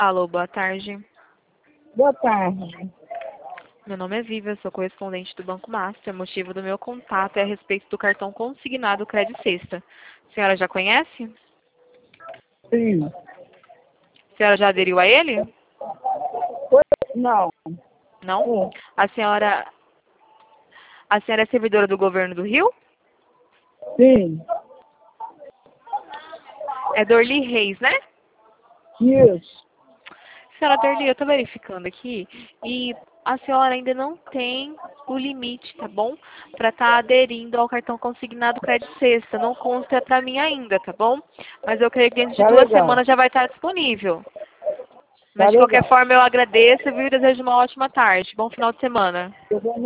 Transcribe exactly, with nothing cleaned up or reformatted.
Alô, boa tarde. Boa tarde. Meu nome é Viva, sou correspondente do Banco Master. O motivo do meu contato é a respeito do cartão consignado Credit Sexta. A senhora já conhece? Sim. A senhora já aderiu a ele? Não. Não? É. A senhora, a senhora é servidora do governo do Rio? Sim. É Dorli Reis, né? Isso. Senhora Dorli, eu estou verificando aqui e a senhora ainda não tem o limite, tá bom? Para estar aderindo ao cartão consignado Credit Sexta. Não consta para mim ainda, tá bom? Mas eu creio que dentro de Tá duas legal. semanas já vai estar disponível. Tá Mas de qualquer legal. forma eu agradeço, viu? E desejo uma ótima tarde. Bom final de semana. Eu vou